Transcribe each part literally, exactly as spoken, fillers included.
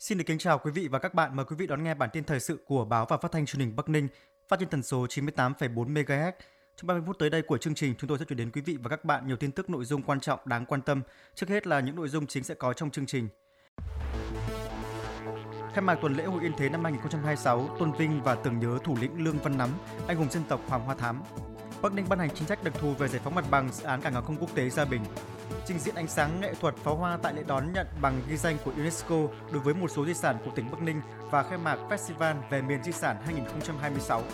Xin được kính chào quý vị và các bạn. Mời quý vị đón nghe bản tin thời sự của Báo và Phát thanh Truyền hình Bắc Ninh, phát trên tần số chín mươi tám phẩy bốn mê ga héc. Trong ba mươi phút tới đây của chương trình, chúng tôi sẽ chuyển đến quý vị và các bạn nhiều tin tức nội dung quan trọng đáng quan tâm. Trước hết là những nội dung chính sẽ có trong chương trình. Khai mạc tuần lễ Hội Yên Thế năm hai không hai sáu, tôn vinh và tưởng nhớ thủ lĩnh Lương Văn Nắm, anh hùng dân tộc Hoàng Hoa Thám. Bắc Ninh ban hành chính sách đặc thù về giải phóng mặt bằng dự án cảng hàng không quốc tế Gia Bình. Trình diễn ánh sáng nghệ thuật pháo hoa tại lễ đón nhận bằng ghi danh của UNESCO đối với một số di sản của tỉnh Bắc Ninh và khai mạc Festival về miền di sản hai không hai sáu.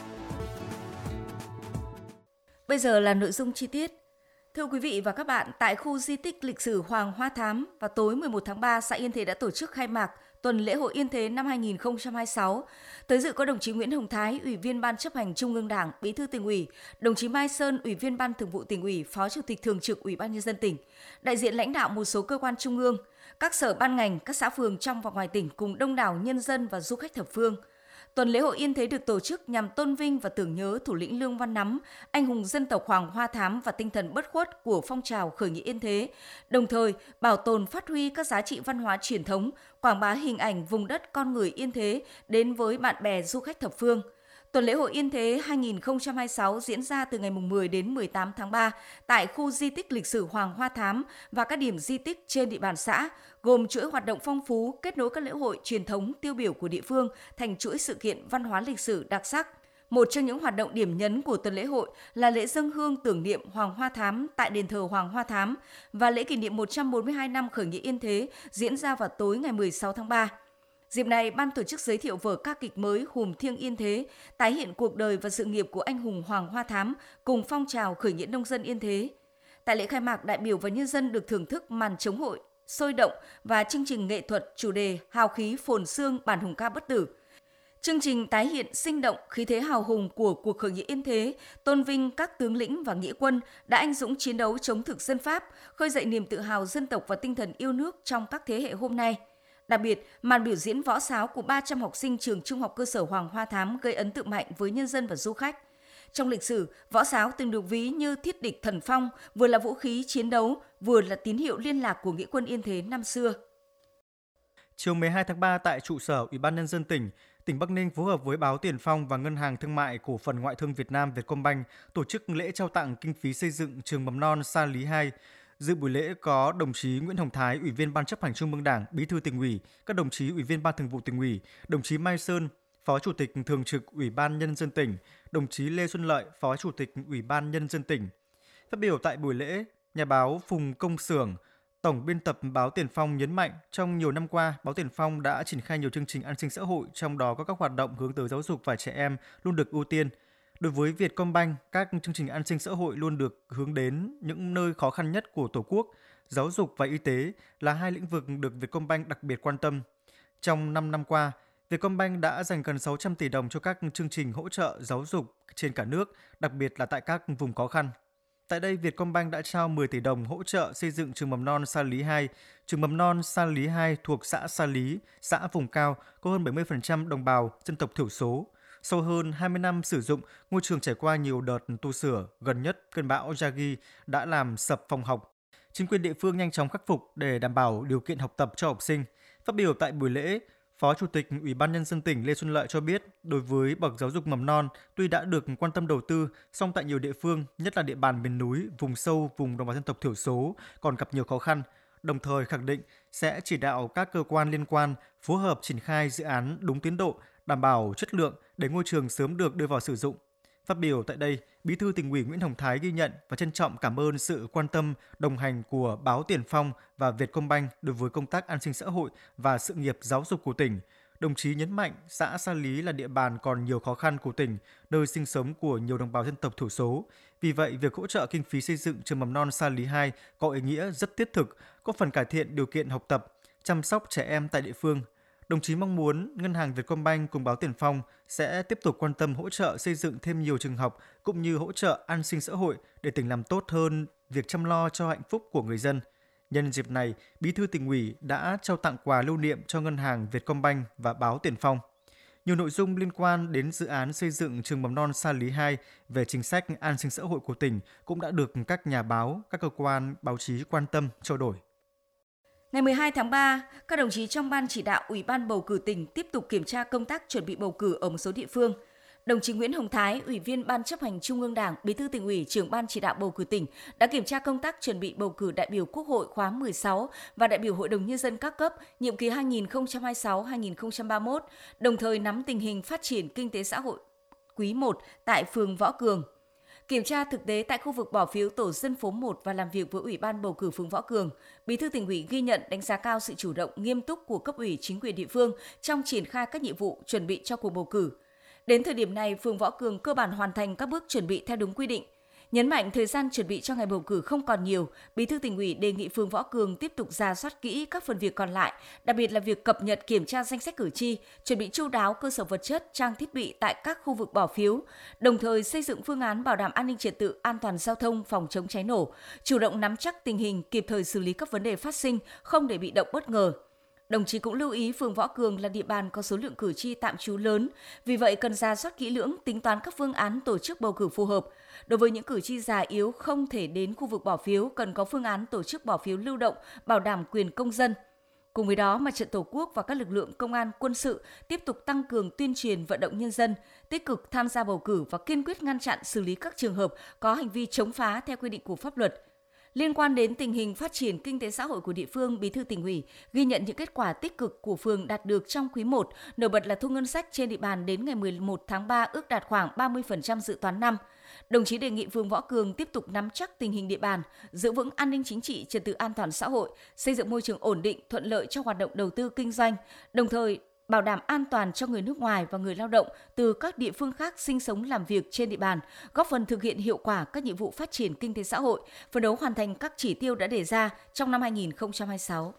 Bây giờ là nội dung chi tiết. Thưa quý vị và các bạn, tại khu di tích lịch sử Hoàng Hoa Thám, vào tối mười một tháng ba, xã Yên Thế đã tổ chức khai mạc tuần lễ Hội Yên Thế năm hai không hai sáu. Tới dự có đồng chí Nguyễn Hồng Thái, Ủy viên Ban Chấp hành Trung ương Đảng, Bí thư Tỉnh ủy, đồng chí Mai Sơn, Ủy viên Ban Thường vụ Tỉnh ủy, Phó Chủ tịch Thường trực Ủy ban Nhân dân tỉnh, đại diện lãnh đạo một số cơ quan trung ương, các sở ban ngành, các xã phường trong và ngoài tỉnh cùng đông đảo nhân dân và du khách thập phương. Tuần lễ Hội Yên Thế được tổ chức nhằm tôn vinh và tưởng nhớ thủ lĩnh Lương Văn Nắm, anh hùng dân tộc Hoàng Hoa Thám và tinh thần bất khuất của phong trào khởi nghĩa Yên Thế, đồng thời bảo tồn phát huy các giá trị văn hóa truyền thống, quảng bá hình ảnh vùng đất con người Yên Thế đến với bạn bè du khách thập phương. Tuần lễ Hội Yên Thế hai không hai sáu diễn ra từ ngày mười đến mười tám tháng ba tại khu di tích lịch sử Hoàng Hoa Thám và các điểm di tích trên địa bàn xã, gồm chuỗi hoạt động phong phú kết nối các lễ hội truyền thống tiêu biểu của địa phương thành chuỗi sự kiện văn hóa lịch sử đặc sắc. Một trong những hoạt động điểm nhấn của tuần lễ hội là lễ dâng hương tưởng niệm Hoàng Hoa Thám tại đền thờ Hoàng Hoa Thám và lễ kỷ niệm một trăm bốn mươi hai năm khởi nghĩa Yên Thế diễn ra vào tối ngày mười sáu tháng ba. Dịp này, ban tổ chức giới thiệu vở ca kịch mới Hùm Thiêng Yên Thế, tái hiện cuộc đời và sự nghiệp của anh hùng Hoàng Hoa Thám cùng phong trào khởi nghĩa nông dân Yên Thế. Tại lễ khai mạc, đại biểu và nhân dân được thưởng thức màn chống hội, sôi động và chương trình nghệ thuật chủ đề Hào khí phồn xương bản hùng ca bất tử. Chương trình tái hiện sinh động khí thế hào hùng của cuộc khởi nghĩa Yên Thế, tôn vinh các tướng lĩnh và nghĩa quân đã anh dũng chiến đấu chống thực dân Pháp, khơi dậy niềm tự hào dân tộc và tinh thần yêu nước trong các thế hệ hôm nay. Đặc biệt, màn biểu diễn võ sáo của ba trăm học sinh trường Trung học cơ sở Hoàng Hoa Thám gây ấn tượng mạnh với nhân dân và du khách. Trong lịch sử, võ sáo từng được ví như thiết địch thần phong, vừa là vũ khí chiến đấu, vừa là tín hiệu liên lạc của nghĩa quân Yên Thế năm xưa. Chiều mười hai tháng ba tại trụ sở Ủy ban Nhân dân tỉnh, tỉnh Bắc Ninh phối hợp với Báo Tiền Phong và Ngân hàng Thương mại Cổ phần Ngoại thương Việt Nam Vietcombank tổ chức lễ trao tặng kinh phí xây dựng trường mầm non Sa Lý hai. Dự buổi lễ có đồng chí Nguyễn Hồng Thái, Ủy viên Ban Chấp hành Trung ương Đảng, Bí thư Tỉnh ủy, các đồng chí Ủy viên Ban Thường vụ Tỉnh ủy, đồng chí Mai Sơn, Phó Chủ tịch Thường trực Ủy ban Nhân dân tỉnh, đồng chí Lê Xuân Lợi, Phó Chủ tịch Ủy ban Nhân dân tỉnh. Phát biểu tại buổi lễ, nhà báo Phùng Công Xưởng, Tổng biên tập Báo Tiền Phong nhấn mạnh trong nhiều năm qua, Báo Tiền Phong đã triển khai nhiều chương trình an sinh xã hội, trong đó có các hoạt động hướng tới giáo dục và trẻ em luôn được ưu tiên. Đối với Vietcombank, các chương trình an sinh xã hội luôn được hướng đến những nơi khó khăn nhất của Tổ quốc. Giáo dục và y tế là hai lĩnh vực được Vietcombank đặc biệt quan tâm. Trong năm năm qua, Vietcombank đã dành gần sáu trăm tỷ đồng cho các chương trình hỗ trợ giáo dục trên cả nước, đặc biệt là tại các vùng khó khăn. Tại đây, Vietcombank đã trao mười tỷ đồng hỗ trợ xây dựng trường mầm non Sa Lý hai. Trường mầm non Sa Lý hai thuộc xã Sa Lý, xã vùng cao, có hơn bảy mươi phần trăm đồng bào dân tộc thiểu số. Sau hơn hai mươi năm sử dụng, ngôi trường trải qua nhiều đợt tu sửa, gần nhất cơn bão Yagi đã làm sập phòng học. Chính quyền địa phương nhanh chóng khắc phục để đảm bảo điều kiện học tập cho học sinh. Phát biểu tại buổi lễ, Phó Chủ tịch Ủy ban Nhân dân tỉnh Lê Xuân Lợi cho biết, đối với bậc giáo dục mầm non, tuy đã được quan tâm đầu tư, song tại nhiều địa phương, nhất là địa bàn miền núi, vùng sâu, vùng đồng bào dân tộc thiểu số, còn gặp nhiều khó khăn. Đồng thời khẳng định sẽ chỉ đạo các cơ quan liên quan phối hợp triển khai dự án đúng tiến độ, đảm bảo chất lượng để ngôi trường sớm được đưa vào sử dụng. Phát biểu tại đây, Bí thư Tỉnh ủy Nguyễn Hồng Thái ghi nhận và trân trọng cảm ơn sự quan tâm, đồng hành của Báo Tiền Phong và Vietcombank đối với công tác an sinh xã hội và sự nghiệp giáo dục của tỉnh. Đồng chí nhấn mạnh xã Sa Lý là địa bàn còn nhiều khó khăn của tỉnh, nơi sinh sống của nhiều đồng bào dân tộc thiểu số. Vì vậy, việc hỗ trợ kinh phí xây dựng trường mầm non Sa Lý hai có ý nghĩa rất thiết thực, góp phần cải thiện điều kiện học tập, chăm sóc trẻ em tại địa phương. Đồng chí mong muốn Ngân hàng Vietcombank cùng Báo Tiền Phong sẽ tiếp tục quan tâm hỗ trợ xây dựng thêm nhiều trường học cũng như hỗ trợ an sinh xã hội để tỉnh làm tốt hơn việc chăm lo cho hạnh phúc của người dân. Nhân dịp này, Bí thư Tỉnh ủy đã trao tặng quà lưu niệm cho Ngân hàng Vietcombank và Báo Tiền Phong. Nhiều nội dung liên quan đến dự án xây dựng trường mầm non Sa Lý hai về chính sách an sinh xã hội của tỉnh cũng đã được các nhà báo, các cơ quan báo chí quan tâm trao đổi. Ngày mười hai tháng ba, các đồng chí trong Ban chỉ đạo Ủy ban bầu cử tỉnh tiếp tục kiểm tra công tác chuẩn bị bầu cử ở một số địa phương. Đồng chí Nguyễn Hồng Thái, Ủy viên Ban chấp hành Trung ương Đảng, Bí thư Tỉnh ủy, Trưởng Ban chỉ đạo bầu cử tỉnh đã kiểm tra công tác chuẩn bị bầu cử đại biểu Quốc hội khóa mười sáu và đại biểu Hội đồng Nhân dân các cấp nhiệm kỳ hai nghìn không trăm hai mươi sáu đến hai nghìn không trăm ba mươi mốt, đồng thời nắm tình hình phát triển kinh tế xã hội quý một tại phường Võ Cường. Kiểm tra thực tế tại khu vực bỏ phiếu tổ dân phố một và làm việc với Ủy ban bầu cử phường Võ Cường, Bí thư Tỉnh ủy ghi nhận đánh giá cao sự chủ động, nghiêm túc của cấp ủy chính quyền địa phương trong triển khai các nhiệm vụ chuẩn bị cho cuộc bầu cử. Đến thời điểm này, phường Võ Cường cơ bản hoàn thành các bước chuẩn bị theo đúng quy định. Nhấn mạnh thời gian chuẩn bị cho ngày bầu cử không còn nhiều, Bí thư Tỉnh ủy đề nghị phường Võ Cường tiếp tục rà soát kỹ các phần việc còn lại, đặc biệt là việc cập nhật kiểm tra danh sách cử tri, chuẩn bị chu đáo cơ sở vật chất, trang thiết bị tại các khu vực bỏ phiếu, đồng thời xây dựng phương án bảo đảm an ninh trật tự, an toàn giao thông, phòng chống cháy nổ, chủ động nắm chắc tình hình, kịp thời xử lý các vấn đề phát sinh, không để bị động bất ngờ. Đồng chí cũng lưu ý phường Võ Cường là địa bàn có số lượng cử tri tạm trú lớn, vì vậy cần rà soát kỹ lưỡng, tính toán các phương án tổ chức bầu cử phù hợp. Đối với những cử tri già yếu không thể đến khu vực bỏ phiếu, cần có phương án tổ chức bỏ phiếu lưu động, bảo đảm quyền công dân. Cùng với đó, Mặt trận Tổ quốc và các lực lượng công an, quân sự tiếp tục tăng cường tuyên truyền vận động nhân dân, tích cực tham gia bầu cử và kiên quyết ngăn chặn xử lý các trường hợp có hành vi chống phá theo quy định của pháp luật. Liên quan đến tình hình phát triển kinh tế xã hội của địa phương, Bí thư Tỉnh ủy ghi nhận những kết quả tích cực của phường đạt được trong quý một, nổi bật là thu ngân sách trên địa bàn đến ngày mười một tháng ba ước đạt khoảng ba mươi phần trăm dự toán năm. Đồng chí đề nghị phường Võ Cường tiếp tục nắm chắc tình hình địa bàn, giữ vững an ninh chính trị, trật tự an toàn xã hội, xây dựng môi trường ổn định, thuận lợi cho hoạt động đầu tư kinh doanh, đồng thời bảo đảm an toàn cho người nước ngoài và người lao động từ các địa phương khác sinh sống làm việc trên địa bàn, góp phần thực hiện hiệu quả các nhiệm vụ phát triển kinh tế xã hội, phấn đấu hoàn thành các chỉ tiêu đã đề ra trong năm hai nghìn không trăm hai mươi sáu.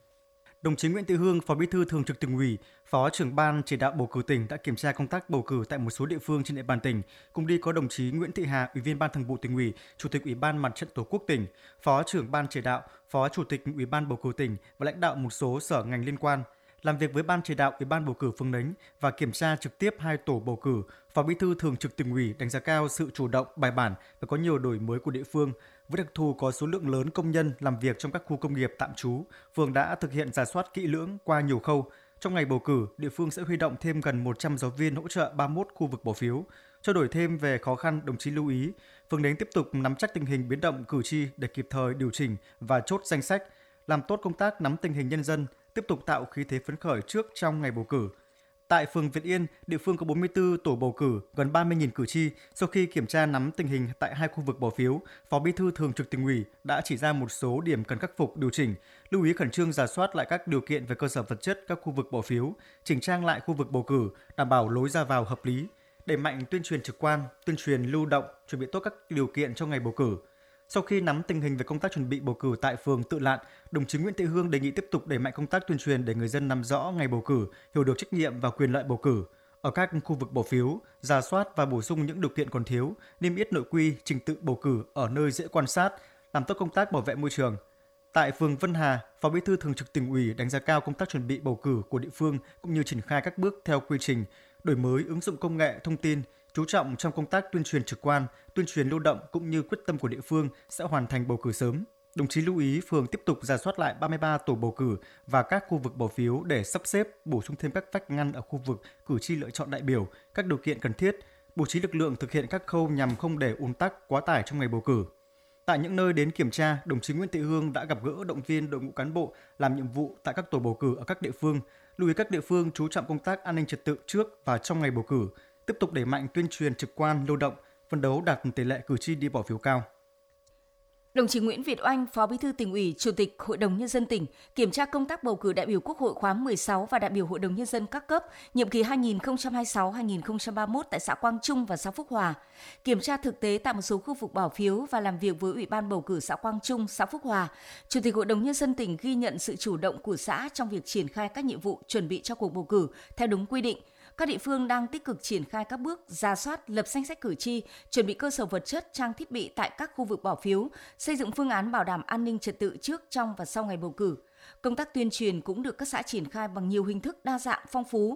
Đồng chí Nguyễn Thị Hương, Phó Bí thư Thường trực Tỉnh ủy, Phó trưởng Ban chỉ đạo bầu cử tỉnh đã kiểm tra công tác bầu cử tại một số địa phương trên địa bàn tỉnh. Cùng đi có đồng chí Nguyễn Thị Hà, Ủy viên Ban Thường vụ Tỉnh ủy, Chủ tịch Ủy ban Mặt trận Tổ quốc tỉnh, Phó trưởng Ban chỉ đạo, Phó Chủ tịch Ủy ban bầu cử tỉnh và lãnh đạo một số sở ngành liên quan. Làm việc với Ban chỉ đạo Ủy ban bầu cử phường Nánh và kiểm tra trực tiếp hai tổ bầu cử, Phó Bí thư Thường trực Tỉnh ủy đánh giá cao sự chủ động, bài bản và có nhiều đổi mới của địa phương. Với đặc thù có số lượng lớn công nhân làm việc trong các khu công nghiệp tạm trú, phường đã thực hiện rà soát kỹ lưỡng qua nhiều khâu. Trong ngày bầu cử, địa phương sẽ huy động thêm gần một trăm giáo viên hỗ trợ ba mươi mốt khu vực bỏ phiếu. Trao đổi thêm về khó khăn, đồng chí lưu ý, phường Nánh tiếp tục nắm chắc tình hình biến động cử tri để kịp thời điều chỉnh và chốt danh sách, làm tốt công tác nắm tình hình nhân dân, tiếp tục tạo khí thế phấn khởi trước trong ngày bầu cử. Tại phường Việt Yên, địa phương có bốn mươi tư tổ bầu cử, gần ba mươi nghìn cử tri. Sau khi kiểm tra nắm tình hình tại hai khu vực bỏ phiếu, Phó Bí thư Thường trực Tỉnh ủy đã chỉ ra một số điểm cần khắc phục, điều chỉnh, lưu ý khẩn trương rà soát lại các điều kiện về cơ sở vật chất các khu vực bỏ phiếu, chỉnh trang lại khu vực bầu cử, đảm bảo lối ra vào hợp lý, đẩy mạnh tuyên truyền trực quan, tuyên truyền lưu động, chuẩn bị tốt các điều kiện cho ngày bầu cử. Sau khi nắm tình hình về công tác chuẩn bị bầu cử tại phường Tự Lạn, đồng chí Nguyễn Thị Hương đề nghị tiếp tục đẩy mạnh công tác tuyên truyền để người dân nắm rõ ngày bầu cử, hiểu được trách nhiệm và quyền lợi bầu cử. Ở các khu vực bỏ phiếu, rà soát và bổ sung những điều kiện còn thiếu, niêm yết nội quy, trình tự bầu cử ở nơi dễ quan sát, làm tốt công tác bảo vệ môi trường. Tại phường Vân Hà, Phó Bí thư Thường trực Tỉnh ủy đánh giá cao công tác chuẩn bị bầu cử của địa phương cũng như triển khai các bước theo quy trình, đổi mới ứng dụng công nghệ thông tin, chú trọng trong công tác tuyên truyền trực quan, tuyên truyền lưu động cũng như quyết tâm của địa phương sẽ hoàn thành bầu cử sớm. Đồng chí lưu ý phường tiếp tục rà soát lại ba mươi ba tổ bầu cử và các khu vực bỏ phiếu để sắp xếp, bổ sung thêm các vách ngăn ở khu vực cử tri lựa chọn đại biểu, các điều kiện cần thiết, bố trí lực lượng thực hiện các khâu nhằm không để ùn tắc, quá tải trong ngày bầu cử. Tại những nơi đến kiểm tra, đồng chí Nguyễn Thị Hương đã gặp gỡ động viên đội ngũ cán bộ làm nhiệm vụ tại các tổ bầu cử ở các địa phương, lưu ý các địa phương chú trọng công tác an ninh trật tự trước và trong ngày bầu cử, tiếp tục đẩy mạnh tuyên truyền trực quan, lưu động, phấn đấu đạt tỷ lệ cử tri đi bỏ phiếu cao. Đồng chí Nguyễn Việt Oanh, Phó Bí thư Tỉnh ủy, Chủ tịch Hội đồng Nhân dân tỉnh, kiểm tra công tác bầu cử đại biểu Quốc hội khóa mười sáu và đại biểu Hội đồng Nhân dân các cấp, nhiệm kỳ hai nghìn không trăm hai mươi sáu đến hai nghìn không trăm ba mươi mốt tại xã Quang Trung và xã Phúc Hòa. Kiểm tra thực tế tại một số khu vực bỏ phiếu và làm việc với Ủy ban bầu cử xã Quang Trung, xã Phúc Hòa. Chủ tịch Hội đồng Nhân dân tỉnh ghi nhận sự chủ động của xã trong việc triển khai các nhiệm vụ chuẩn bị cho cuộc bầu cử theo đúng quy định. Các địa phương đang tích cực triển khai các bước rà soát, lập danh sách cử tri, chuẩn bị cơ sở vật chất, trang thiết bị tại các khu vực bỏ phiếu, xây dựng phương án bảo đảm an ninh trật tự trước, trong và sau ngày bầu cử. Công tác tuyên truyền cũng được các xã triển khai bằng nhiều hình thức đa dạng, phong phú.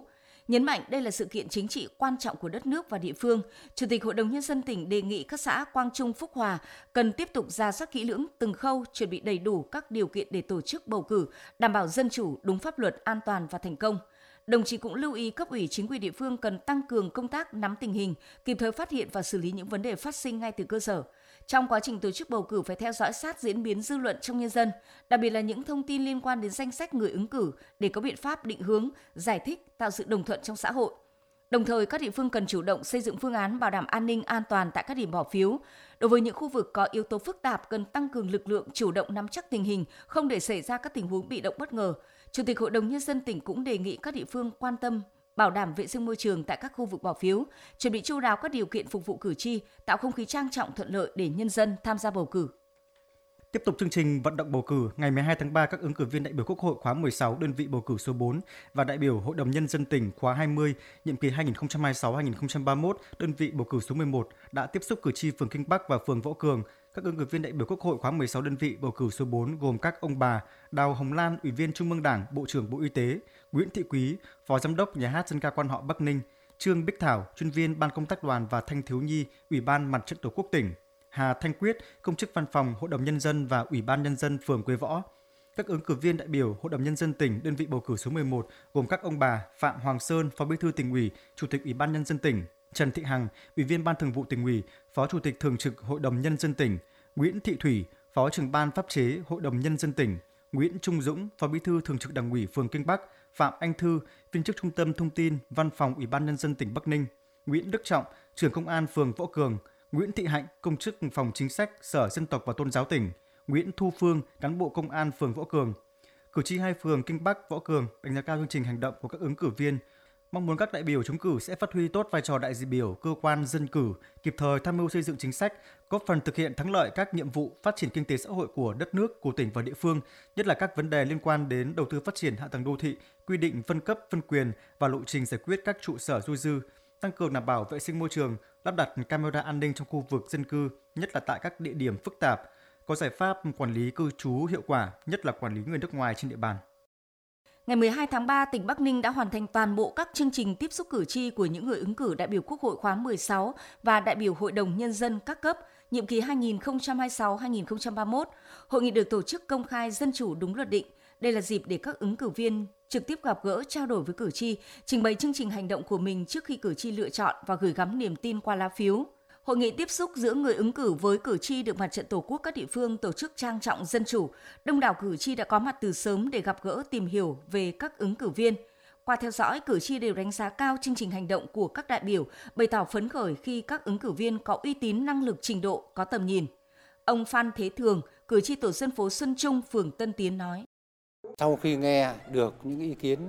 Nhấn mạnh đây là sự kiện chính trị quan trọng của đất nước và địa phương, Chủ tịch Hội đồng Nhân dân tỉnh đề nghị các xã Quang Trung, Phúc Hòa cần tiếp tục rà soát kỹ lưỡng từng khâu, chuẩn bị đầy đủ các điều kiện để tổ chức bầu cử, đảm bảo dân chủ, đúng pháp luật, an toàn và thành công. Đồng chí cũng lưu ý cấp ủy chính quyền địa phương cần tăng cường công tác nắm tình hình, kịp thời phát hiện và xử lý những vấn đề phát sinh ngay từ cơ sở. Trong quá trình tổ chức bầu cử phải theo dõi sát diễn biến dư luận trong nhân dân, đặc biệt là những thông tin liên quan đến danh sách người ứng cử để có biện pháp định hướng, giải thích, tạo sự đồng thuận trong xã hội. Đồng thời, các địa phương cần chủ động xây dựng phương án bảo đảm an ninh an toàn tại các điểm bỏ phiếu. Đối với những khu vực có yếu tố phức tạp, cần tăng cường lực lượng chủ động nắm chắc tình hình, không để xảy ra các tình huống bị động bất ngờ. Chủ tịch Hội đồng Nhân dân tỉnh cũng đề nghị các địa phương quan tâm bảo đảm vệ sinh môi trường tại các khu vực bỏ phiếu, chuẩn bị chu đáo các điều kiện phục vụ cử tri, tạo không khí trang trọng thuận lợi để nhân dân tham gia bầu cử. Tiếp tục chương trình vận động bầu cử, ngày mười hai tháng ba, các ứng cử viên đại biểu Quốc hội khóa mười sáu đơn vị bầu cử số bốn và đại biểu Hội đồng Nhân dân tỉnh khóa hai mươi, nhiệm kỳ hai nghìn không trăm hai mươi sáu đến hai nghìn không trăm ba mươi mốt, đơn vị bầu cử số mười một đã tiếp xúc cử tri phường Kinh Bắc và phường Võ Cường. Các ứng cử viên đại biểu Quốc hội khóa mười sáu đơn vị bầu cử số bốn gồm các ông bà Đào Hồng Lan, Ủy viên Trung ương Đảng, Bộ trưởng Bộ Y tế, Nguyễn Thị Quý, Phó Giám đốc Nhà hát Dân ca Quan họ Bắc Ninh, Trương Bích Thảo, chuyên viên Ban công tác đoàn và thanh thiếu nhi, Ủy ban Mặt trận Tổ quốc tỉnh, Hà Thanh Quyết, công chức văn phòng Hội đồng Nhân dân và Ủy ban Nhân dân phường Quế Võ. Các ứng cử viên đại biểu Hội đồng Nhân dân tỉnh đơn vị bầu cử số mười một gồm các ông bà Phạm Hoàng Sơn, Phó Bí thư Tỉnh ủy, Chủ tịch Ủy ban Nhân dân tỉnh, Trần Thị Hằng, Ủy viên Ban Thường vụ Tỉnh ủy, Phó Chủ tịch Thường trực Hội đồng Nhân dân tỉnh, Nguyễn Thị Thủy, Phó trưởng Ban Pháp chế Hội đồng Nhân dân tỉnh, Nguyễn Trung Dũng, Phó Bí thư Thường trực Đảng ủy phường Kinh Bắc, Phạm Anh Thư, viên chức Trung tâm Thông tin Văn phòng Ủy ban Nhân dân tỉnh Bắc Ninh, Nguyễn Đức Trọng, trưởng Công an phường Võ Cường, Nguyễn Thị Hạnh, công chức phòng chính sách Sở Dân tộc và Tôn giáo tỉnh, Nguyễn Thu Phương, cán bộ công an phường Võ Cường. Cử tri hai phường Kinh Bắc, Võ Cường đánh giá cao chương trình hành động của các ứng cử viên, mong muốn các đại biểu trúng cử sẽ phát huy tốt vai trò đại diện biểu cơ quan dân cử, kịp thời tham mưu xây dựng chính sách, góp phần thực hiện thắng lợi các nhiệm vụ phát triển kinh tế xã hội của đất nước, của tỉnh và địa phương, nhất là các vấn đề liên quan đến đầu tư phát triển hạ tầng đô thị, quy định phân cấp, phân quyền và lộ trình giải quyết các trụ sở dôi dư, tăng cường đảm bảo vệ sinh môi trường, lắp đặt camera an ninh trong khu vực dân cư, nhất là tại các địa điểm phức tạp, có giải pháp quản lý cư trú hiệu quả, nhất là quản lý người nước ngoài trên địa bàn. Ngày mười hai tháng ba, tỉnh Bắc Ninh đã hoàn thành toàn bộ các chương trình tiếp xúc cử tri của những người ứng cử đại biểu Quốc hội khóa mười sáu và đại biểu Hội đồng Nhân dân các cấp, nhiệm kỳ hai nghìn không trăm hai mươi sáu đến hai nghìn không trăm ba mươi mốt. Hội nghị được tổ chức công khai, dân chủ, đúng luật định. Đây là dịp để các ứng cử viên trực tiếp gặp gỡ, trao đổi với cử tri, trình bày chương trình hành động của mình trước khi cử tri lựa chọn và gửi gắm niềm tin qua lá phiếu. Hội nghị tiếp xúc giữa người ứng cử với cử tri được Mặt trận Tổ quốc các địa phương tổ chức trang trọng, dân chủ. Đông đảo cử tri đã có mặt từ sớm để gặp gỡ, tìm hiểu về các ứng cử viên. Qua theo dõi, cử tri đều đánh giá cao chương trình hành động của các đại biểu, bày tỏ phấn khởi khi các ứng cử viên có uy tín, năng lực, trình độ, có tầm nhìn. Ông Phan Thế Thường, cử tri tổ dân phố Xuân Trung, phường Tân Tiến nói: Sau khi nghe được những ý kiến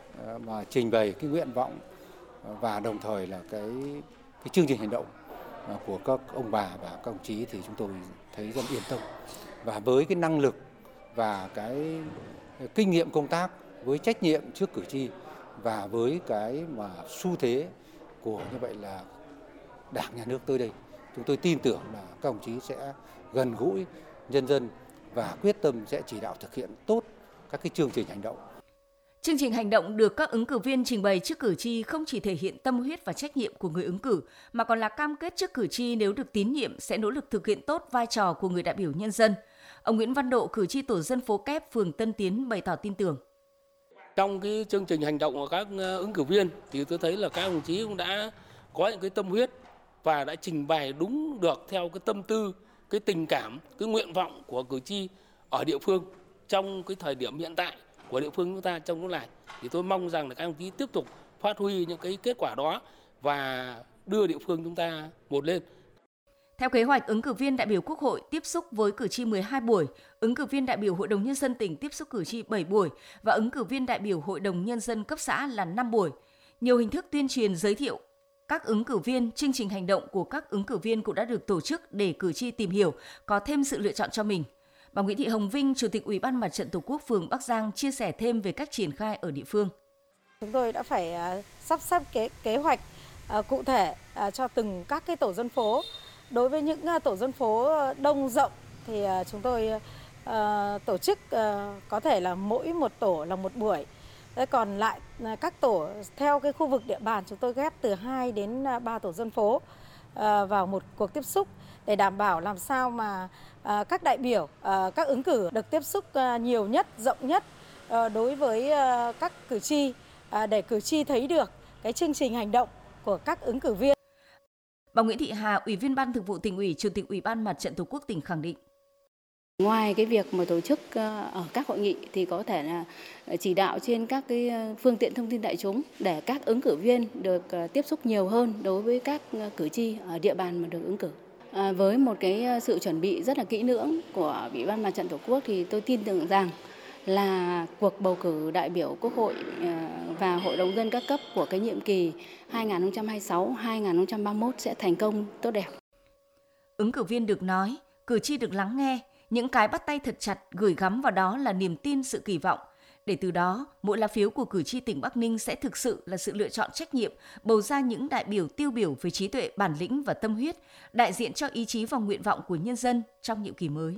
mà trình bày cái nguyện vọng và đồng thời là cái cái chương trình hành động của các ông bà và các ông chí thì chúng tôi thấy rất yên tâm. Và với cái năng lực và cái kinh nghiệm công tác, với trách nhiệm trước cử tri và với cái mà xu thế của như vậy là Đảng, Nhà nước tới đây, chúng tôi tin tưởng là các ông chí sẽ gần gũi nhân dân và quyết tâm sẽ chỉ đạo thực hiện tốt các cái chương trình hành động. Chương trình hành động được các ứng cử viên trình bày trước cử tri không chỉ thể hiện tâm huyết và trách nhiệm của người ứng cử, mà còn là cam kết trước cử tri nếu được tín nhiệm sẽ nỗ lực thực hiện tốt vai trò của người đại biểu nhân dân. Ông Nguyễn Văn Độ, cử tri tổ dân phố Kép, phường Tân Tiến bày tỏ tin tưởng. Trong cái chương trình hành động của các ứng cử viên thì tôi thấy là các đồng chí cũng đã có những cái tâm huyết và đã trình bày đúng được theo cái tâm tư, cái tình cảm, cái nguyện vọng của cử tri ở địa phương trong cái thời điểm hiện tại của địa phương chúng ta trong lúc này. Thì tôi mong rằng là các đồng chí tiếp tục phát huy những cái kết quả đó và đưa địa phương chúng ta một lên. Theo kế hoạch, ứng cử viên đại biểu Quốc hội tiếp xúc với cử tri mười hai buổi, ứng cử viên đại biểu Hội đồng Nhân dân tỉnh tiếp xúc cử tri bảy buổi và ứng cử viên đại biểu Hội đồng Nhân dân cấp xã là năm buổi. Nhiều hình thức tuyên truyền giới thiệu các ứng cử viên, chương trình hành động của các ứng cử viên cũng đã được tổ chức để cử tri tìm hiểu, có thêm sự lựa chọn cho mình. Bà Nguyễn Thị Hồng Vinh, Chủ tịch Ủy ban Mặt trận Tổ quốc phường Bắc Giang chia sẻ thêm về cách triển khai ở địa phương. Chúng tôi đã phải sắp xếp kế, kế hoạch cụ thể cho từng các cái tổ dân phố. Đối với những tổ dân phố đông rộng thì chúng tôi tổ chức có thể là mỗi một tổ là một buổi. Thế còn lại các tổ theo cái khu vực địa bàn chúng tôi ghép từ hai đến ba tổ dân phố vào một cuộc tiếp xúc để đảm bảo làm sao mà các đại biểu, các ứng cử được tiếp xúc nhiều nhất, rộng nhất đối với các cử tri để cử tri thấy được cái chương trình hành động của các ứng cử viên. Bà Nguyễn Thị Hà, Ủy viên Ban Thường vụ Tỉnh ủy, Chủ tịch Ủy ban Mặt trận Tổ quốc tỉnh khẳng định. Ngoài cái việc mà tổ chức ở các hội nghị thì có thể là chỉ đạo trên các cái phương tiện thông tin đại chúng để các ứng cử viên được tiếp xúc nhiều hơn đối với các cử tri ở địa bàn mà được ứng cử. À, với một cái sự chuẩn bị rất là kỹ lưỡng của Ủy ban Mặt trận Tổ quốc thì tôi tin tưởng rằng là cuộc bầu cử đại biểu Quốc hội và Hội đồng dân các cấp của cái nhiệm kỳ hai nghìn không trăm hai mươi sáu đến hai nghìn không trăm ba mươi mốt sẽ thành công tốt đẹp. Ứng cử viên được nói, cử tri được lắng nghe, những cái bắt tay thật chặt gửi gắm vào đó là niềm tin, sự kỳ vọng. Để từ đó, mỗi lá phiếu của cử tri tỉnh Bắc Ninh sẽ thực sự là sự lựa chọn trách nhiệm, bầu ra những đại biểu tiêu biểu với trí tuệ, bản lĩnh và tâm huyết, đại diện cho ý chí và nguyện vọng của nhân dân trong nhiệm kỳ mới.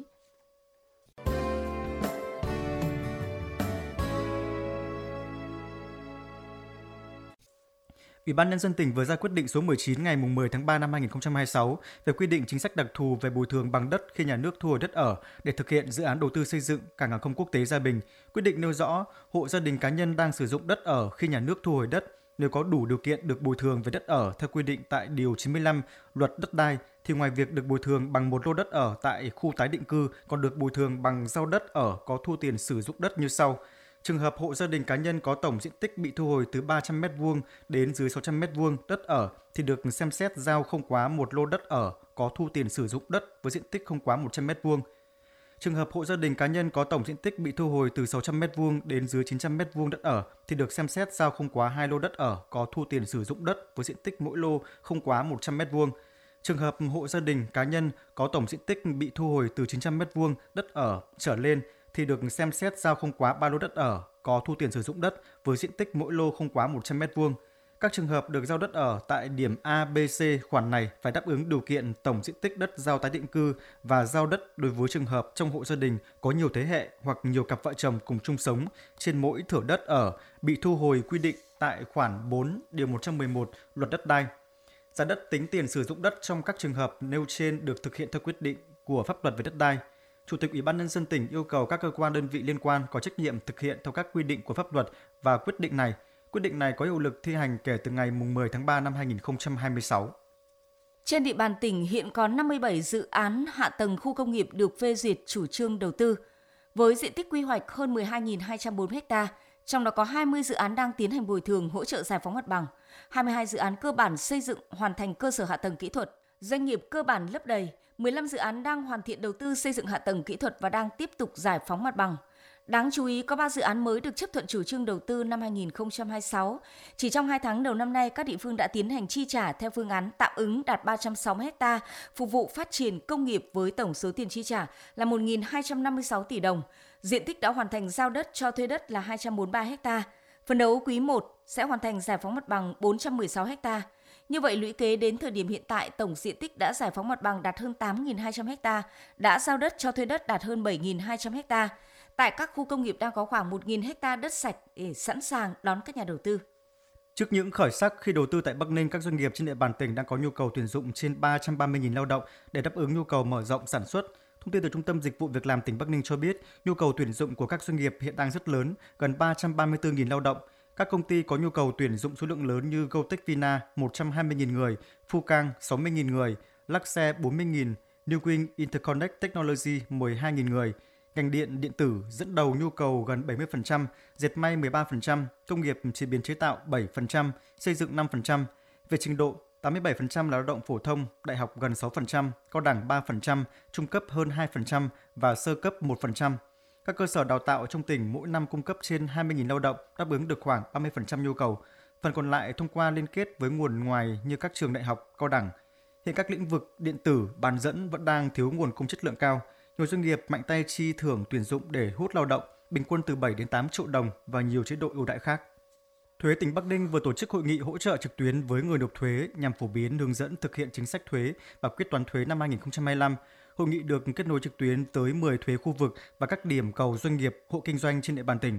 Ủy ban Nhân dân tỉnh vừa ra quyết định số mười chín ngày mười tháng ba năm hai nghìn không trăm hai mươi sáu về quy định chính sách đặc thù về bồi thường bằng đất khi nhà nước thu hồi đất ở để thực hiện dự án đầu tư xây dựng cảng hàng không quốc tế Gia Bình. Quyết định nêu rõ hộ gia đình cá nhân đang sử dụng đất ở khi nhà nước thu hồi đất, nếu có đủ điều kiện được bồi thường về đất ở theo quy định tại điều chín mươi lăm Luật Đất đai thì ngoài việc được bồi thường bằng một lô đất ở tại khu tái định cư còn được bồi thường bằng giao đất ở có thu tiền sử dụng đất như sau. Trường hợp hộ gia đình cá nhân có tổng diện tích bị thu hồi từ ba trăm mét vuông đến dưới sáu trăm mét vuông đất ở thì được xem xét giao không quá một lô đất ở có thu tiền sử dụng đất với diện tích không quá một trăm mét vuông. Trường hợp hộ gia đình cá nhân có tổng diện tích bị thu hồi từ sáu trăm mét vuông đến dưới chín trăm mét vuông đất ở thì được xem xét giao không quá hai lô đất ở có thu tiền sử dụng đất với diện tích mỗi lô không quá một trăm mét vuông. Trường hợp hộ gia đình cá nhân có tổng diện tích bị thu hồi từ chín trăm mét vuông đất ở trở lên thì được xem xét giao không quá ba lô đất ở có thu tiền sử dụng đất với diện tích mỗi lô không quá một trăm mét vuông. Các trường hợp được giao đất ở tại điểm A, B, C khoản này phải đáp ứng điều kiện tổng diện tích đất giao tái định cư và giao đất đối với trường hợp trong hộ gia đình có nhiều thế hệ hoặc nhiều cặp vợ chồng cùng chung sống trên mỗi thửa đất ở bị thu hồi quy định tại khoản bốn điều một trăm mười một Luật Đất đai. Giá đất tính tiền sử dụng đất trong các trường hợp nêu trên được thực hiện theo quyết định của pháp luật về đất đai. Chủ tịch Ủy ban Nhân dân tỉnh yêu cầu các cơ quan đơn vị liên quan có trách nhiệm thực hiện theo các quy định của pháp luật và quyết định này. Quyết định này có hiệu lực thi hành kể từ ngày mười tháng ba năm hai nghìn không trăm hai mươi sáu. Trên địa bàn tỉnh hiện có năm mươi bảy dự án hạ tầng khu công nghiệp được phê duyệt chủ trương đầu tư, với diện tích quy hoạch hơn mười hai nghìn hai trăm bốn mươi ha, trong đó có hai mươi dự án đang tiến hành bồi thường hỗ trợ giải phóng mặt bằng, hai mươi hai dự án cơ bản xây dựng hoàn thành cơ sở hạ tầng kỹ thuật, doanh nghiệp cơ bản lấp đầy, mười lăm dự án đang hoàn thiện đầu tư xây dựng hạ tầng kỹ thuật và đang tiếp tục giải phóng mặt bằng. Đáng chú ý, có ba dự án mới được chấp thuận chủ trương đầu tư năm hai nghìn không trăm hai mươi sáu. Chỉ trong hai tháng đầu năm nay, các địa phương đã tiến hành chi trả theo phương án tạm ứng đạt ba trăm sáu mươi ha, phục vụ phát triển công nghiệp với tổng số tiền chi trả là một nghìn hai trăm năm mươi sáu tỷ đồng. Diện tích đã hoàn thành giao đất cho thuê đất là hai trăm bốn mươi ba ha. Phấn đấu quý một sẽ hoàn thành giải phóng mặt bằng bốn trăm mười sáu ha. Như vậy, lũy kế đến thời điểm hiện tại, tổng diện tích đã giải phóng mặt bằng đạt hơn tám nghìn hai trăm ha, đã giao đất cho thuê đất đạt hơn bảy nghìn hai trăm ha. Tại các khu công nghiệp đang có khoảng một nghìn ha đất sạch để sẵn sàng đón các nhà đầu tư. Trước những khởi sắc khi đầu tư tại Bắc Ninh, các doanh nghiệp trên địa bàn tỉnh đang có nhu cầu tuyển dụng trên ba trăm ba mươi nghìn lao động để đáp ứng nhu cầu mở rộng sản xuất. Thông tin từ Trung tâm Dịch vụ Việc làm tỉnh Bắc Ninh cho biết, nhu cầu tuyển dụng của các doanh nghiệp hiện đang rất lớn, gần ba trăm ba mươi tư nghìn lao động. Các công ty có nhu cầu tuyển dụng số lượng lớn như Gotex Vina một trăm hai mươi nghìn người, Fukang sáu mươi nghìn người, Luxe bốn mươi nghìn, Newwing Interconnect Technology mười hai nghìn người. Ngành điện điện tử dẫn đầu nhu cầu gần bảy mươi phần trăm, dệt may mười ba phần trăm, công nghiệp chế biến chế tạo bảy phần trăm, xây dựng năm phần trăm. Về trình độ, tám mươi bảy phần trăm là lao động phổ thông, đại học gần sáu phần trăm, cao đẳng ba phần trăm, trung cấp hơn hai phần trăm và sơ cấp một phần trăm. Các cơ sở đào tạo trong tỉnh mỗi năm cung cấp trên hai mươi nghìn lao động, đáp ứng được khoảng ba mươi phần trăm nhu cầu. Phần còn lại thông qua liên kết với nguồn ngoài như các trường đại học, cao đẳng. Hiện các lĩnh vực điện tử, bán dẫn vẫn đang thiếu nguồn cung chất lượng cao. Nhiều doanh nghiệp mạnh tay chi thưởng tuyển dụng để hút lao động, bình quân từ bảy đến tám triệu đồng và nhiều chế độ ưu đãi khác. Thuế tỉnh Bắc Ninh vừa tổ chức hội nghị hỗ trợ trực tuyến với người nộp thuế nhằm phổ biến hướng dẫn thực hiện chính sách thuế và quyết toán thuế năm hai nghìn không trăm hai mươi lăm. Hội nghị được kết nối trực tuyến tới mười thuế khu vực và các điểm cầu doanh nghiệp, hộ kinh doanh trên địa bàn tỉnh.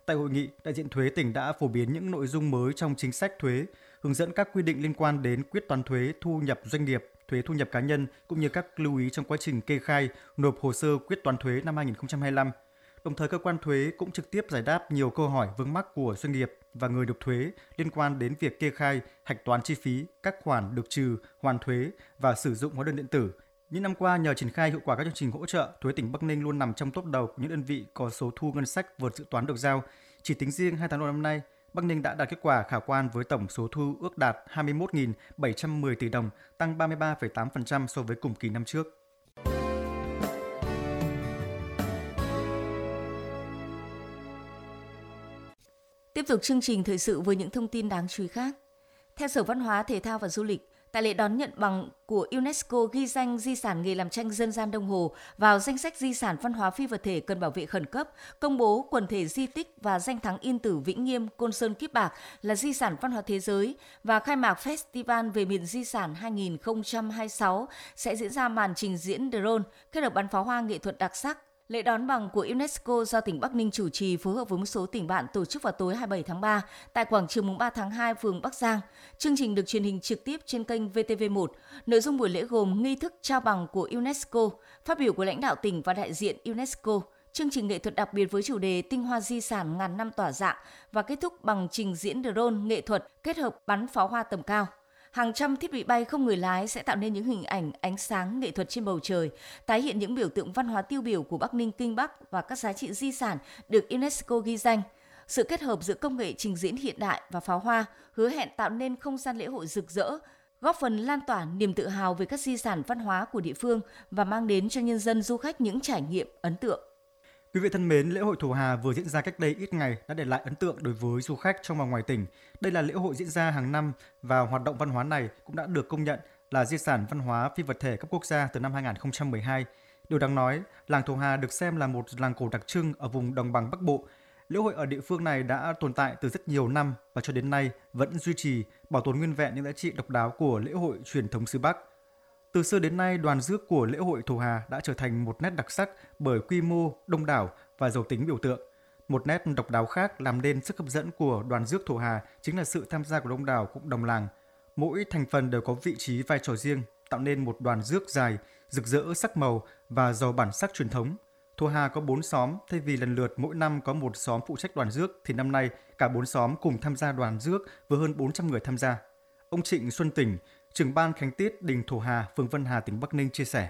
Tại hội nghị, đại diện thuế tỉnh đã phổ biến những nội dung mới trong chính sách thuế, hướng dẫn các quy định liên quan đến quyết toán thuế thu nhập doanh nghiệp, thuế thu nhập cá nhân cũng như các lưu ý trong quá trình kê khai, nộp hồ sơ quyết toán thuế năm hai nghìn không trăm hai mươi lăm. Đồng thời, cơ quan thuế cũng trực tiếp giải đáp nhiều câu hỏi vướng mắc của doanh nghiệp và người nộp thuế liên quan đến việc kê khai, hạch toán chi phí, các khoản được trừ, hoàn thuế và sử dụng hóa đơn điện tử. Những năm qua, nhờ triển khai hiệu quả các chương trình hỗ trợ, thuế tỉnh Bắc Ninh luôn nằm trong top đầu của những đơn vị có số thu ngân sách vượt dự toán được giao. Chỉ tính riêng hai tháng đầu năm nay, Bắc Ninh đã đạt kết quả khả quan với tổng số thu ước đạt hai mươi mốt nghìn bảy trăm mười tỷ đồng, tăng ba mươi ba phẩy tám phần trăm so với cùng kỳ năm trước. Tiếp tục chương trình thời sự với những thông tin đáng chú ý khác. Theo Sở Văn hóa, Thể thao và Du lịch, tại lễ đón nhận bằng của UNESCO ghi danh di sản nghề làm tranh dân gian Đông Hồ vào danh sách di sản văn hóa phi vật thể cần bảo vệ khẩn cấp, công bố quần thể di tích và danh thắng Yên Tử, Vĩnh Nghiêm, Côn Sơn, Kiếp Bạc là di sản văn hóa thế giới và khai mạc Festival về miền di sản hai nghìn không trăm hai mươi sáu sẽ diễn ra màn trình diễn drone kết hợp bắn pháo hoa nghệ thuật đặc sắc. Lễ đón bằng của UNESCO do tỉnh Bắc Ninh chủ trì phối hợp với một số tỉnh bạn tổ chức vào tối hai mươi bảy tháng ba tại quảng trường mùng ba tháng hai, phường Bắc Giang. Chương trình được truyền hình trực tiếp trên kênh vê tê vê một. Nội dung buổi lễ gồm nghi thức trao bằng của UNESCO, phát biểu của lãnh đạo tỉnh và đại diện UNESCO, chương trình nghệ thuật đặc biệt với chủ đề Tinh hoa di sản ngàn năm tỏa dạng và kết thúc bằng trình diễn drone nghệ thuật kết hợp bắn pháo hoa tầm cao. Hàng trăm thiết bị bay không người lái sẽ tạo nên những hình ảnh, ánh sáng nghệ thuật trên bầu trời, tái hiện những biểu tượng văn hóa tiêu biểu của Bắc Ninh, Kinh Bắc và các giá trị di sản được UNESCO ghi danh. Sự kết hợp giữa công nghệ trình diễn hiện đại và pháo hoa hứa hẹn tạo nên không gian lễ hội rực rỡ, góp phần lan tỏa niềm tự hào về các di sản văn hóa của địa phương và mang đến cho nhân dân du khách những trải nghiệm ấn tượng. Quý vị thân mến, lễ hội Thổ Hà vừa diễn ra cách đây ít ngày đã để lại ấn tượng đối với du khách trong và ngoài tỉnh. Đây là lễ hội diễn ra hàng năm và hoạt động văn hóa này cũng đã được công nhận là di sản văn hóa phi vật thể cấp quốc gia từ năm hai nghìn không trăm mười hai. Điều đáng nói, làng Thổ Hà được xem là một làng cổ đặc trưng ở vùng đồng bằng Bắc Bộ. Lễ hội ở địa phương này đã tồn tại từ rất nhiều năm và cho đến nay vẫn duy trì, bảo tồn nguyên vẹn những giá trị độc đáo của lễ hội truyền thống xứ Bắc. Từ xưa đến nay, đoàn rước của lễ hội Thổ Hà đã trở thành một nét đặc sắc bởi quy mô đông đảo và giàu tính biểu tượng. Một nét độc đáo khác làm nên sức hấp dẫn của đoàn rước Thổ Hà chính là sự tham gia của đông đảo cộng đồng làng. Mỗi thành phần đều có vị trí vai trò riêng, tạo nên một đoàn rước dài, rực rỡ sắc màu và giàu bản sắc truyền thống. Thổ Hà có bốn xóm, thay vì lần lượt mỗi năm có một xóm phụ trách đoàn rước, thì năm nay cả bốn xóm cùng tham gia đoàn rước với hơn bốn trăm người tham gia. Ông Trịnh Xuân Tỉnh, trưởng ban khánh tiết đình Thổ Hà, phường Vân Hà, tỉnh Bắc Ninh chia sẻ.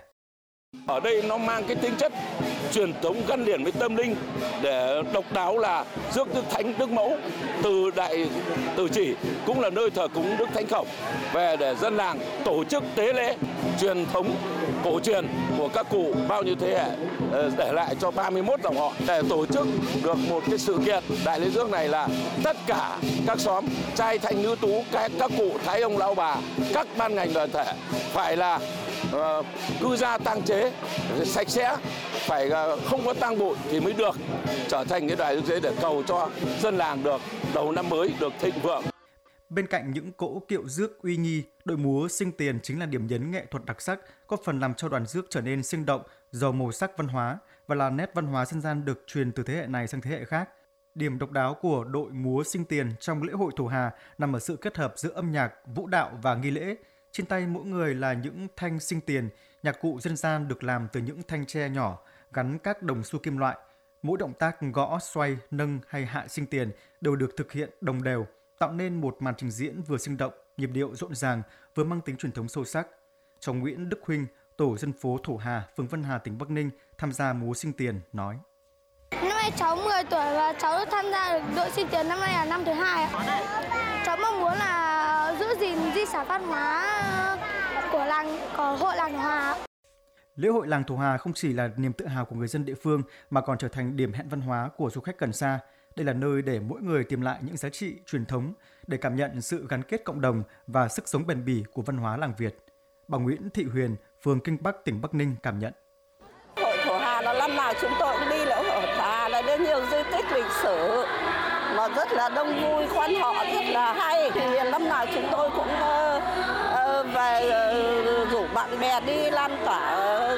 Ở đây nó mang cái tính chất truyền thống gắn liền với tâm linh để độc đáo là rước Đức Thánh Đức Mẫu từ Đại Từ Chỉ cũng là nơi thờ cúng Đức Thánh Khổng về để dân làng tổ chức tế lễ truyền thống cổ truyền của các cụ bao nhiêu thế hệ để lại cho ba mươi mốt dòng họ để tổ chức được một cái sự kiện đại lễ rước này là tất cả các xóm trai thanh nữ tú, các các cụ thái ông lão bà, các ban ngành đoàn thể phải là uh, cư gia tang chế sạch sẽ, phải uh, không có tang bụi thì mới được trở thành cái đại lễ để cầu cho dân làng được đầu năm mới được thịnh vượng. Bên cạnh những cỗ kiệu rước uy nghi, đội múa sinh tiền chính là điểm nhấn nghệ thuật đặc sắc, góp phần làm cho đoàn rước trở nên sinh động, giàu màu sắc văn hóa và là nét văn hóa dân gian được truyền từ thế hệ này sang thế hệ khác. Điểm độc đáo của đội múa sinh tiền trong lễ hội Thổ Hà nằm ở sự kết hợp giữa âm nhạc, vũ đạo và nghi lễ. Trên tay mỗi người là những thanh sinh tiền, nhạc cụ dân gian được làm từ những thanh tre nhỏ, gắn các đồng xu kim loại. Mỗi động tác gõ, xoay, nâng hay hạ sinh tiền đều được thực hiện đồng đều, tạo nên một màn trình diễn vừa sinh động, nhịp điệu rộn ràng, vừa mang tính truyền thống sâu sắc. Cháu Nguyễn Đức Huynh, tổ dân phố Thổ Hà, phường Vân Hà, tỉnh Bắc Ninh tham gia múa sinh tiền nói: Năm nay cháu mười tuổi và cháu tham gia được đội sinh tiền năm nay là năm thứ hai ạ. Cháu mong muốn là giữ gìn di sản văn hóa của làng, của hội làng Thổ Hà. Lễ hội làng Thổ Hà không chỉ là niềm tự hào của người dân địa phương mà còn trở thành điểm hẹn văn hóa của du khách gần xa. Đây là nơi để mỗi người tìm lại những giá trị truyền thống, để cảm nhận sự gắn kết cộng đồng và sức sống bền bỉ của văn hóa làng Việt. Bà Nguyễn Thị Huyền, phường Kinh Bắc, tỉnh Bắc Ninh cảm nhận. Hội Thổ Hà là năm nào chúng tôi cũng đi lễ hội Thổ Hà, là đến nhiều di tích lịch sử mà rất là đông vui, quan họ rất là hay. Thì năm nào chúng tôi cũng uh, uh, về uh, rủ bạn bè đi lan tỏa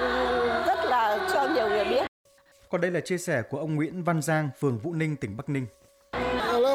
uh, rất là cho nhiều người biết. Còn đây là chia sẻ của ông Nguyễn Văn Giang, phường Vũ Ninh, tỉnh Bắc Ninh.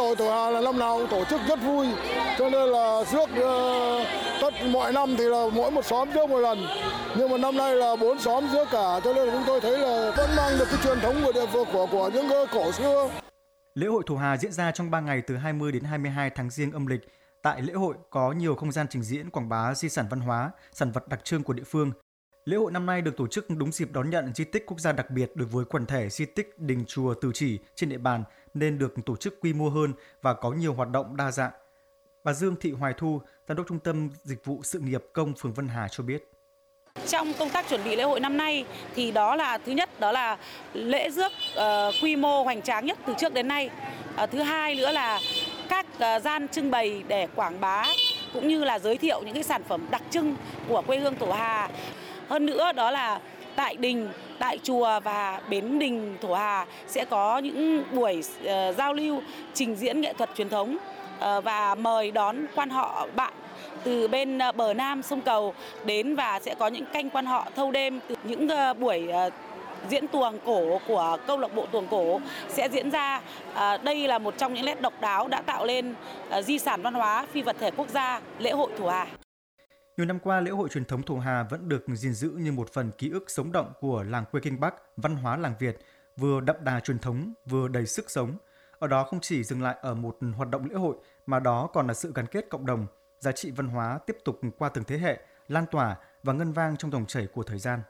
hội Thổ Hà là năm nào tổ chức rất vui, cho nên là rước uh, tất mọi năm thì là mỗi một xóm rước một lần, nhưng mà năm nay là bốn xóm rước cả, cho nên là chúng tôi thấy là vẫn mang được cái truyền thống của địa phương của của những cổ xưa. Lễ hội Thổ Hà diễn ra trong ba ngày từ hai mươi đến hai mươi hai tháng Giêng âm lịch. Tại lễ hội có nhiều không gian trình diễn quảng bá di sản văn hóa, sản vật đặc trưng của địa phương. Lễ hội năm nay được tổ chức đúng dịp đón nhận di tích quốc gia đặc biệt đối với quần thể di tích đình chùa Từ Chỉ trên địa bàn nên được tổ chức quy mô hơn và có nhiều hoạt động đa dạng. Bà Dương Thị Hoài Thu, Giám đốc Trung tâm Dịch vụ Sự nghiệp Công phường Vân Hà cho biết. Trong công tác chuẩn bị lễ hội năm nay thì đó là thứ nhất đó là lễ rước uh, quy mô hoành tráng nhất từ trước đến nay. Uh, thứ hai nữa là các uh, gian trưng bày để quảng bá cũng như là giới thiệu những cái sản phẩm đặc trưng của quê hương Thổ Hà. Hơn nữa đó là tại đình, tại chùa và bến đình Thổ Hà sẽ có những buổi uh, giao lưu trình diễn nghệ thuật truyền thống uh, và mời đón quan họ bạn từ bên bờ Nam sông Cầu đến và sẽ có những canh quan họ thâu đêm. Từ những uh, buổi uh, diễn tuồng cổ của câu lạc bộ tuồng cổ sẽ diễn ra. Uh, đây là một trong những nét độc đáo đã tạo lên uh, di sản văn hóa phi vật thể quốc gia lễ hội Thổ Hà. Nhiều năm qua, lễ hội truyền thống Thổ Hà vẫn được gìn giữ như một phần ký ức sống động của làng quê Kinh Bắc, văn hóa làng Việt, vừa đậm đà truyền thống, vừa đầy sức sống. Ở đó không chỉ dừng lại ở một hoạt động lễ hội, mà đó còn là sự gắn kết cộng đồng, giá trị văn hóa tiếp tục qua từng thế hệ, lan tỏa và ngân vang trong dòng chảy của thời gian.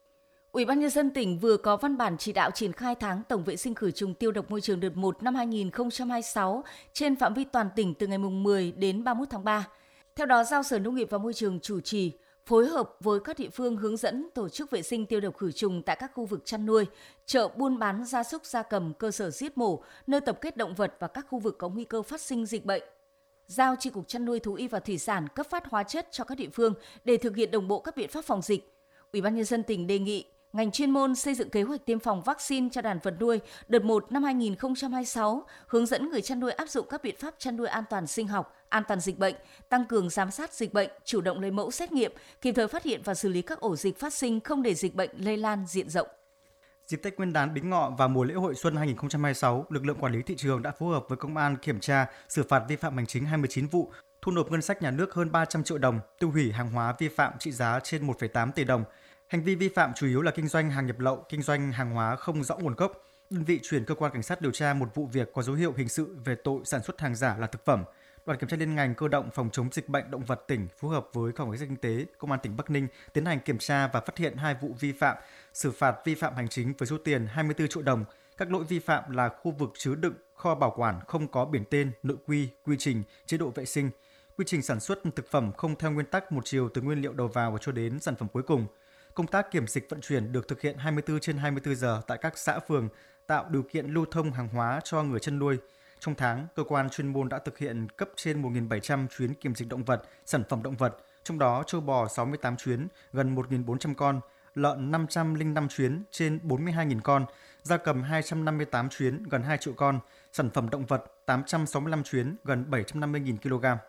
Ủy ban nhân dân tỉnh vừa có văn bản chỉ đạo triển khai tháng tổng vệ sinh khử trùng tiêu độc môi trường đợt một năm hai nghìn không trăm hai mươi sáu trên phạm vi toàn tỉnh từ ngày mười đến ba mươi mốt tháng ba. Theo đó, giao Sở Nông nghiệp và Môi trường chủ trì, phối hợp với các địa phương hướng dẫn tổ chức vệ sinh tiêu độc khử trùng tại các khu vực chăn nuôi, chợ buôn bán gia súc gia cầm, cơ sở giết mổ, nơi tập kết động vật và các khu vực có nguy cơ phát sinh dịch bệnh. Giao Chi cục Chăn nuôi, Thú y và Thủy sản cấp phát hóa chất cho các địa phương để thực hiện đồng bộ các biện pháp phòng dịch. Ủy ban nhân dân tỉnh đề nghị ngành chuyên môn xây dựng kế hoạch tiêm phòng vaccine cho đàn vật nuôi đợt một năm hai nghìn không trăm hai mươi sáu, hướng dẫn người chăn nuôi áp dụng các biện pháp chăn nuôi an toàn sinh học, an toàn dịch bệnh, tăng cường giám sát dịch bệnh, chủ động lấy mẫu xét nghiệm, kịp thời phát hiện và xử lý các ổ dịch phát sinh, không để dịch bệnh lây lan diện rộng. Dịp Tết Nguyên đán Bính Ngọ và mùa lễ hội xuân hai nghìn không trăm hai mươi sáu, lực lượng quản lý thị trường đã phối hợp với công an kiểm tra, xử phạt vi phạm hành chính hai mươi chín vụ, thu nộp ngân sách nhà nước hơn ba trăm triệu đồng, tiêu hủy hàng hóa vi phạm trị giá trên một phẩy tám tỷ đồng. Hành vi vi phạm chủ yếu là kinh doanh hàng nhập lậu, kinh doanh hàng hóa không rõ nguồn gốc. Đơn vị chuyển cơ quan cảnh sát điều tra một vụ việc có dấu hiệu hình sự về tội sản xuất hàng giả là thực phẩm. Đoàn kiểm tra liên ngành cơ động phòng chống dịch bệnh động vật tỉnh phối hợp với Phòng Cảnh sát Kinh tế, Công an tỉnh Bắc Ninh tiến hành kiểm tra và phát hiện hai vụ vi phạm, xử phạt vi phạm hành chính với số tiền hai mươi tư triệu đồng. Các lỗi vi phạm là khu vực chứa đựng, kho bảo quản không có biển tên, nội quy, quy trình, chế độ vệ sinh, quy trình sản xuất thực phẩm không theo nguyên tắc một chiều từ nguyên liệu đầu vào và cho đến sản phẩm cuối cùng. Công tác kiểm dịch vận chuyển được thực hiện hai mươi tư trên hai mươi tư giờ tại các xã phường, tạo điều kiện lưu thông hàng hóa cho người chăn nuôi. Trong tháng, cơ quan chuyên môn đã thực hiện cấp trên một nghìn bảy trăm chuyến kiểm dịch động vật, sản phẩm động vật, trong đó trâu bò sáu mươi tám chuyến, gần một nghìn bốn trăm con, lợn năm trăm lẻ năm chuyến, trên bốn mươi hai nghìn con, gia cầm hai trăm năm mươi tám chuyến, gần hai triệu con, sản phẩm động vật tám trăm sáu mươi lăm chuyến, gần bảy trăm năm mươi nghìn ki lô gam.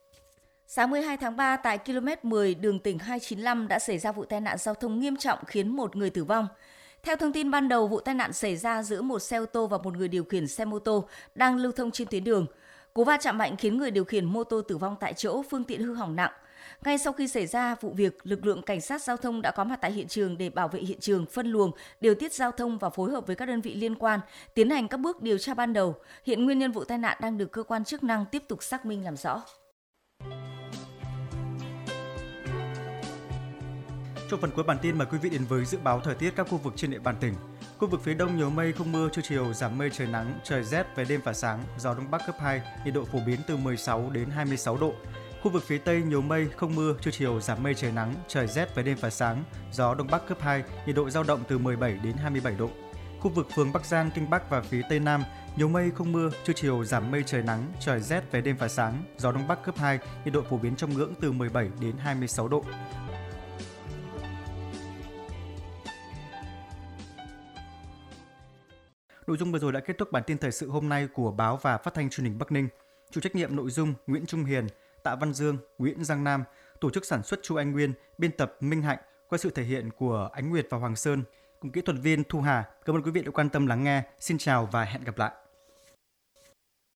Sáng mười hai tháng ba, tại ki lô mét mười đường tỉnh hai chín lăm đã xảy ra vụ tai nạn giao thông nghiêm trọng khiến một người tử vong. Theo thông tin ban đầu, vụ tai nạn xảy ra giữa một xe ô tô và một người điều khiển xe mô tô đang lưu thông trên tuyến đường. Cú va chạm mạnh khiến người điều khiển mô tô tử vong tại chỗ, phương tiện hư hỏng nặng. Ngay sau khi xảy ra vụ việc, lực lượng cảnh sát giao thông đã có mặt tại hiện trường để bảo vệ hiện trường, phân luồng, điều tiết giao thông và phối hợp với các đơn vị liên quan tiến hành các bước điều tra ban đầu. Hiện nguyên nhân vụ tai nạn đang được cơ quan chức năng tiếp tục xác minh làm rõ. Trong phần cuối bản tin, mời quý vị đến với dự báo thời tiết các khu vực trên địa bàn tỉnh. Khu vực phía Đông nhiều mây không mưa, trưa chiều giảm mây trời nắng, trời rét về đêm và sáng, gió Đông Bắc cấp hai, nhiệt độ phổ biến từ mười sáu đến hai mươi sáu độ. Khu vực phía Tây nhiều mây không mưa, trưa chiều giảm mây trời nắng, trời rét về đêm và sáng, gió Đông Bắc cấp hai, nhiệt độ dao động từ mười bảy đến hai mươi bảy độ. Khu vực phường Bắc Giang, Kinh Bắc và phía Tây Nam nhiều mây không mưa, trưa chiều giảm mây trời nắng, trời rét về đêm và sáng, gió Đông Bắc cấp hai, nhiệt độ phổ biến trong ngưỡng từ mười bảy đến hai mươi sáu độ. Nội dung vừa rồi đã kết thúc bản tin thời sự hôm nay của Báo và Phát thanh Truyền hình Bắc Ninh. Chịu trách nhiệm nội dung Nguyễn Trung Hiền, Tạ Văn Dương, Nguyễn Giang Nam, tổ chức sản xuất Chu Anh Nguyên, biên tập Minh Hạnh, qua sự thể hiện của Ánh Nguyệt và Hoàng Sơn, cùng kỹ thuật viên Thu Hà. Cảm ơn quý vị đã quan tâm lắng nghe. Xin chào và hẹn gặp lại.